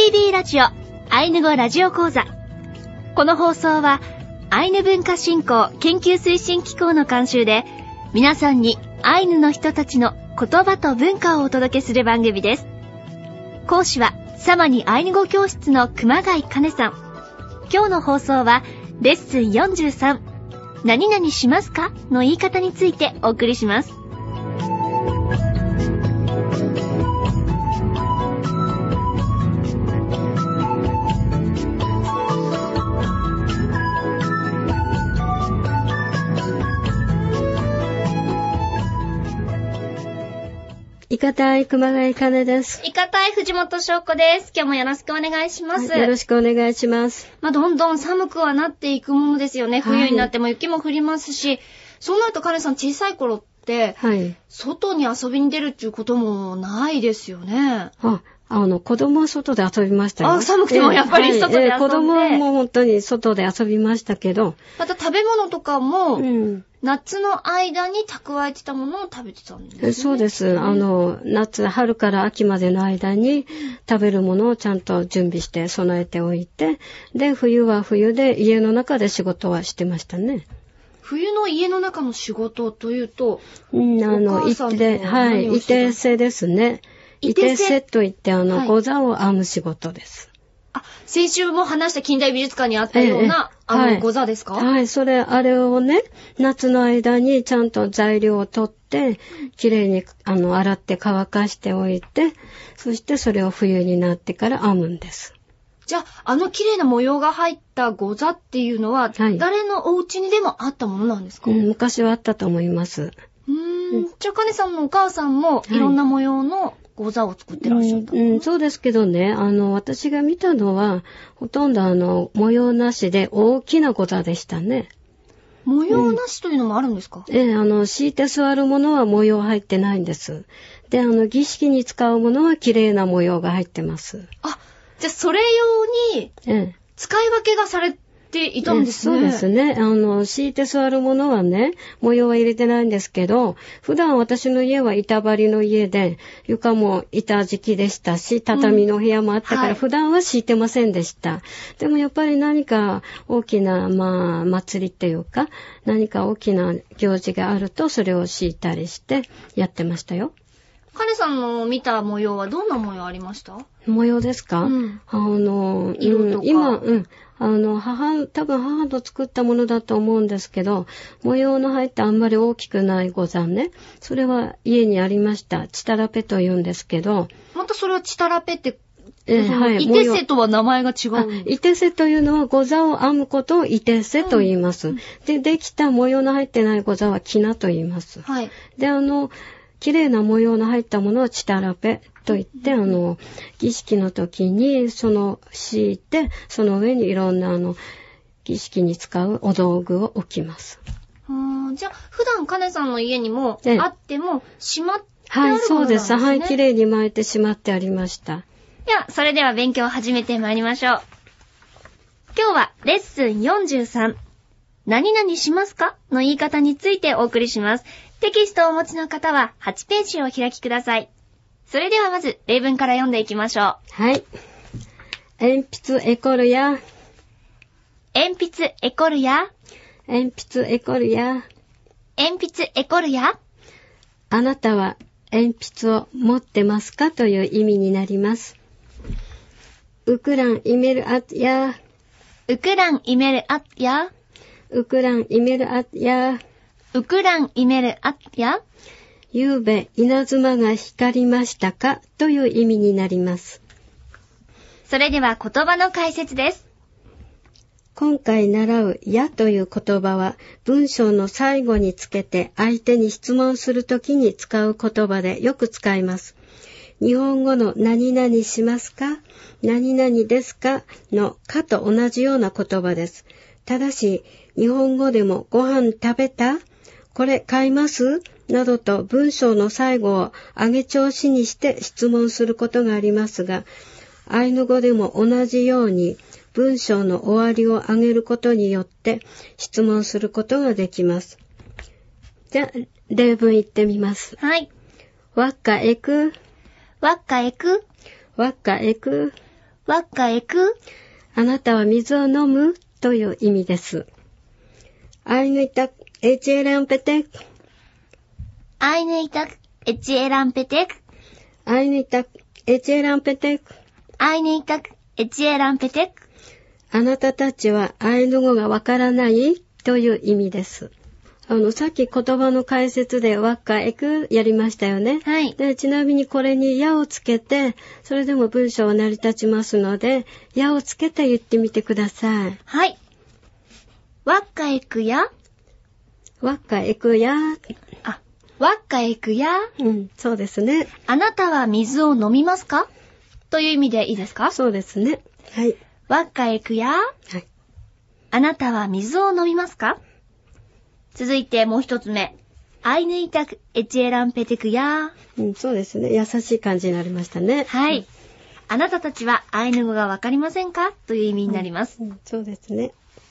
KBB ラジオアイヌ語ラジオ講座。この放送はアイヌ文化振興研究推進機構の監修で、皆さんにアイヌの人たちの言葉と文化をお届けする番組です。講師はサマニアイヌ語教室の熊谷かねさん。今日の放送はレッスン43、何々しますかの言い方についてお送りします。 いかたい熊谷かねです。 いかたい藤本翔子です。今日もよろしくお願いします。 はい、よろしくお願いします。 どんどん寒くはなっていくものですよね。冬になっても雪も降りますし、そうなるとかねさん小さい頃って、外に遊びに出るっていうこともないですよね。 子供は外で遊びましたよ。 寒くてもやっぱり外で遊んで、 子供も本当に外で遊びましたけど。 また食べ物とかも、夏の間に蓄えてたものを食べてたんですね。 そうです。春から秋までの間に食べるものをちゃんと準備して備えておいて、で、冬は冬で家の中で仕事はしてましたね。 冬の家の中の仕事というと、 いてせですね。いてせといって、ご座を編む仕事です。 先週も話した近代美術館にあったような、ご座ですか？ はい、あれをね、夏の間にちゃんと材料を取って、きれいに、洗って乾かしておいて、そしてそれを冬になってから編むんです。 じゃあ、きれいな模様が入ったご座っていうのは、誰のお家にでもあったものなんですか？ 昔はあったと思います。 じゃあ、かねさんのお母さんもいろんな模様のご座を作ってらっしゃったの？ そうですけどね、私が見たのは、ほとんど模様なしで大きなご座でしたね。 模様なしというのもあるんですか？ 敷いて座るものは模様入ってないんです。で、儀式に使うものは綺麗な模様が入ってます。 じゃあそれ用に、使い分けがされていたんですね。 そうですね。敷いて座るものはね、模様は入れてないんですけど、普段私の家は板張りの家で、床も板敷きでしたし、畳の部屋もあったから、普段は敷いてませんでした。でもやっぱり何か大きな、祭りっていうか、何か大きな行事があると、それを敷いたりしてやってましたよ。 かねさんの見た模様はどんな模様ありました？ 模様ですか？ 色とか。 今、多分母の作ったものだと思うんですけど、模様の入ってあんまり大きくないご座ね。それは家にありました。チタラペと言うんですけど。 またそれはチタラペって、イテセとは名前が違う。 イテセというのはご座を編むことをイテセと言います。できた模様の入ってないご座はキナと言います。で、綺麗な模様の入ったものをチタラペといって、儀式の時に敷いて、その上にいろんな儀式に使うお道具を置きます。 じゃあ、普段かねさんの家にもあっても、しまってあるものなんですね。 そうです。綺麗に巻いてしまってありました。 それでは勉強を始めてまいりましょう。今日はレッスン43、何々しますかの言い方についてお送りします。テキストをお持ちの方は8ページをお開きください。それではまず例文から読んでいきましょう。 鉛筆エコルや。 鉛筆エコルや。 鉛筆エコルや。 鉛筆エコルや。 あなたは鉛筆を持ってますかという意味になります。ウクランイメルアッや。 ウクランイメルアッや。 ウクランイメルアッや。 ウクランイメルアッや。 ゆうべ稲妻が光りましたかという意味になります。 それでは言葉の解説です。 今回習うやという言葉は文章の最後につけて相手に質問するときに使う言葉でよく使います。日本語の何々しますか？何々ですか？のかと同じような言葉です。ただし日本語でもご飯食べた？これ買います？などと文章の最後を上げ調子にして質問することがありますが、アイヌ語でも同じように文章の終わりを上げることによって質問することができます。じゃあ、例文言ってみます。 はい。 わっかえく。 わっかえく。 わっかえく。 わっかへく。 あなたは水を飲むという意味です。アイヌイタクエチエランペテク。 アイヌイタクエチエランペテク。 アイヌイタクエチエランペテク。 アイヌイタクエチエランペテク。 あなたたちはアイヌ語がわからないという意味です。さっき言葉の解説でわっかえくやりましたよね。 はい。 で、ちなみにこれにやをつけて、それでも文章は成り立ちますので、やをつけて言ってみてください。 はい。わっかえくや。 わっかえくや。 あ、わっかえくや。 そうですね。 あなたは水を飲みますかという意味でいいですか？ そうですね。はい。 わっかえくや。 はい。 あなたは水を飲みますか？続いてもう一つ目。アイヌイタクエチエランペテクや。 そうですね。優しい感じになりましたね。 はい。あなたたちはアイヌ語がわかりませんかという意味になります。 そうですね。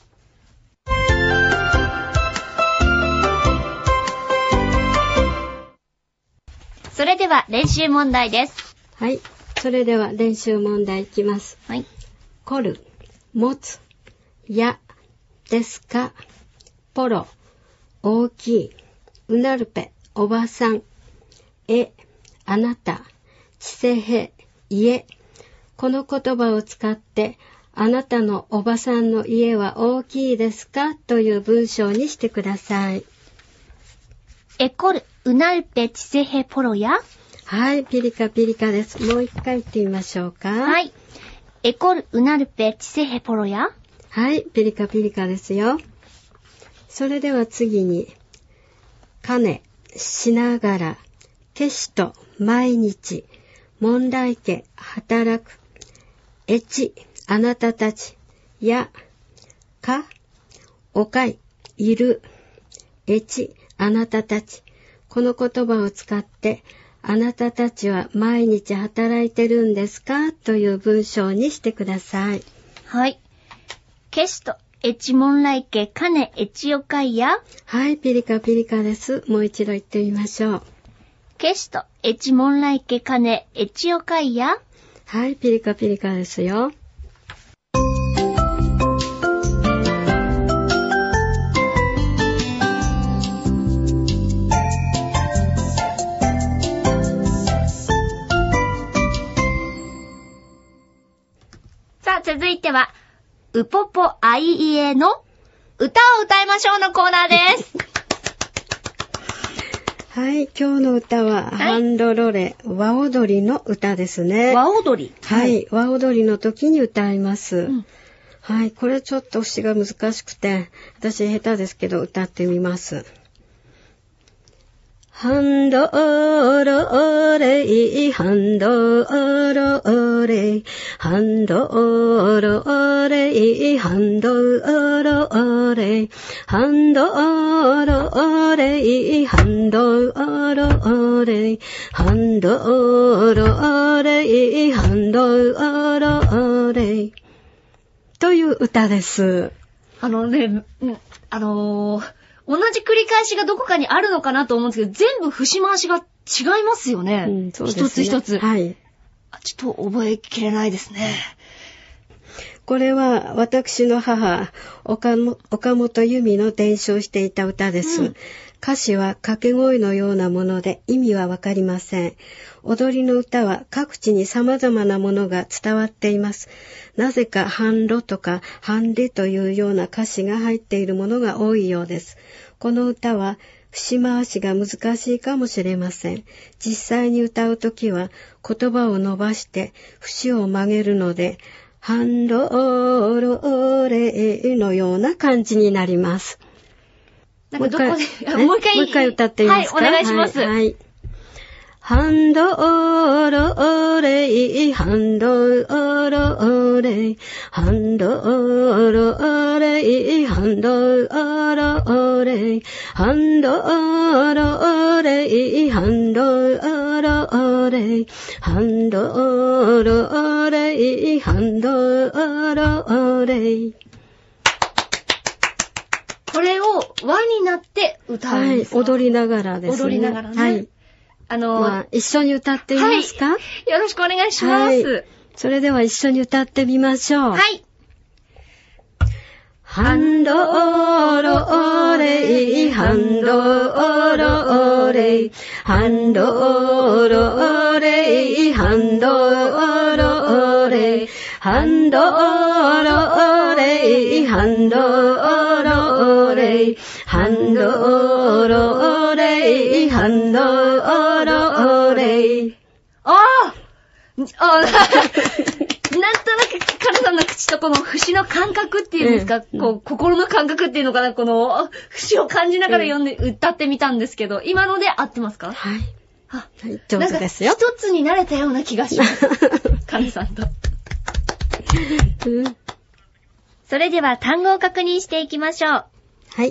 それでは練習問題です。 はい。それでは練習問題いきます。 はい。 こる、持つ、や、ですか、ポロ、大きい、うなるぺ、おばさん、あなた、ちせへ、家。この言葉を使って、あなたのおばさんの家は大きいですかという文章にしてください。 こる、うなるぺ、ちせへ、ポロや。 はい、ピリカピリカです。もう一回言ってみましょうか。 はい。こる、うなるぺ、ちせへ、ポロや。 はい、ピリカピリカですよ。それでは次に、かね、しながら、けしと、毎日、問題家、働く、あなたたち、や、か、おかい、いる、あなたたち。この言葉を使って、あなたたちは毎日働いてるんですかという文章にしてください。 はい。けしと、問題家、かね、おかいや。 はい、ピリカピリカです。もう一度言ってみましょう。 けしと、問題家、かね、おかいや。 はい、ピリカピリカですよ。 さあ、続いては、うぽぽあいいえの歌を歌いましょうのコーナーです。 はい、今日の歌は、ハンドロレ、和踊りの歌ですね。 和踊り？ はい、和踊りの時に歌います。はい、これちょっと詩が難しくて、私下手ですけど歌ってみます。ハンドロレイ、ハンドロレイ、ハンドロレイ、ハンドロレイ、ハンドロレイ、ハンドロレイ、ハンドロレイ、ハンドロレイという歌です。 同じ繰り返しがどこかにあるのかなと思うんですけど、全部節回しが違いますよね。 そうですね。 一つ一つ。 はい。 ちょっと覚えきれないですね。 これは私の母、岡本由美の伝承していた歌です。歌詞は掛け声のようなもので意味はわかりません。踊りの歌は各地に様々なものが伝わっています。なぜか半路とか半理というような歌詞が入っているものが多いようです。この歌は節回しが難しいかもしれません。実際に歌うときは言葉を伸ばして節を曲げるので、半路ロレのような感じになります。 なんかどこで、もう一回歌っていいですか？ はい、お願いします。 はい。ハンドロレイ、ハンドロレイ、ハンドロレイ、ハンドロレイ、ハンドロレイ、ハンドロレイ、ハンドロレイ、ハンドロレイ。 これを輪になって歌うんですか？ はい、踊りながらですね。 踊りながらね。 はい。一緒に歌っていますか？ はい。よろしくお願いします。はい、 それでは一緒に歌ってみましょう。 はい。 ハンドローレイ、ハンドローレイ、ハンドローレイ、ハンドローレイ、ハンドローレイ、ハンドローレイ、ハンドローレイ、ハンドローレイ。 なんとなく、カナさんの口とこの節の感覚っていうんですか、こう、心の感覚っていうのかな、この、節を感じながら歌ってみたんですけど、今ので合ってますか？ はい。 はい、 上手ですよ。 一つになれたような気がします。カナさんと。それでは単語を確認していきましょう。 はい。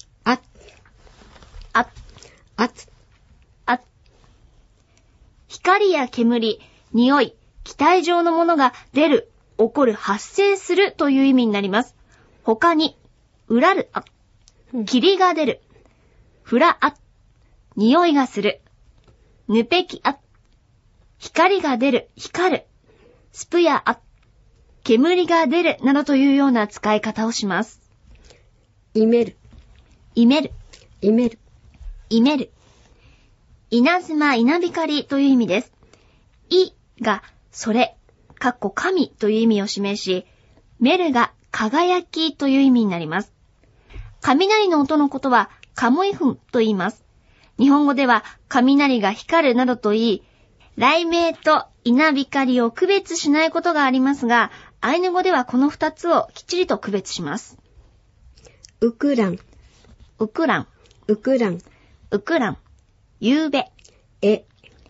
光や煙、匂い、気体状のものが出る、起こる、発生するという意味になります。他に、うらるあ、霧が出る、ふらあ、匂いがする、ぬぺきあ、光が出る、光る、スプやあ、煙が出るなどというような使い方をします。 いめる、 いめる、 いめる、 いめる。稲妻、稲光という意味です。いがそれ、神という意味を示し、めるが輝きという意味になります。雷の音のことはカムイフンと言います。日本語では雷が光るなどと言い、雷鳴と稲光を区別しないことがありますが、アイヌ語ではこの二つをきっちりと区別します。 うくらん、 うくらん、 うくらん、 うくらん、ゆうべ、 え、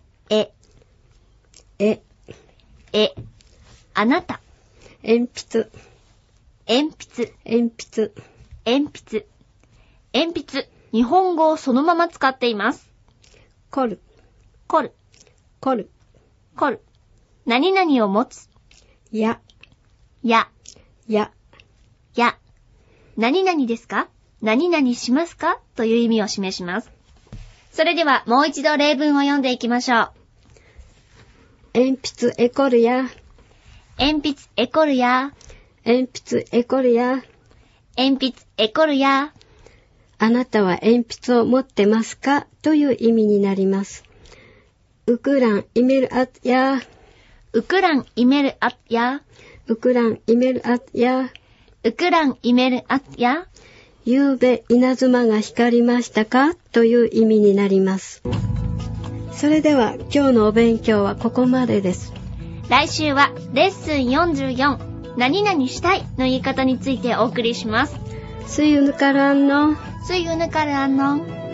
あなた、 鉛筆、 鉛筆、 鉛筆、 鉛筆、鉛筆、日本語をそのまま使っています。 こる、 こる、 こる、 こる、何々を持つ、 や、 や、 や、 や、何々ですか？何々しますか？という意味を示します。それではもう一度例文を読んでいきましょう。 鉛筆エコルや、 鉛筆エコルや、 鉛筆エコルや、 鉛筆エコルや、 あなたは鉛筆を持ってますか？という意味になります。ウクランイメルアや、 ウクランイメルアや、 ウクランイメルアや、 ウクランイメルアや、 ゆうべ稲妻が光りましたか？という意味になります。それでは今日のお勉強はここまでです。 来週はレッスン44、何々したいの言い方についてお送りします。 スイユヌカランの、 スイユヌカランの